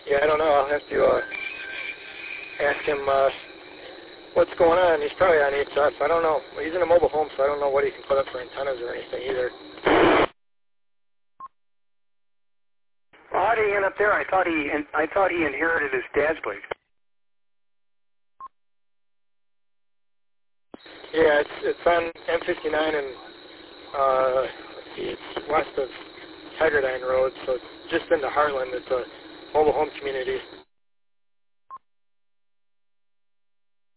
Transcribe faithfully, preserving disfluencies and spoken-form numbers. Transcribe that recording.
Yeah, I don't know. I'll have to uh, ask him uh, what's going on. He's probably on H F. I don't know. He's in a mobile home, so I don't know what he can put up for antennas or anything either. Well, how did he end up there? I thought he, I thought he inherited his dad's place. Yeah, it's it's on M fifty-nine and uh, let's see, it's west of Tigerdyne Road, so it's just into Heartland. It's a mobile home community.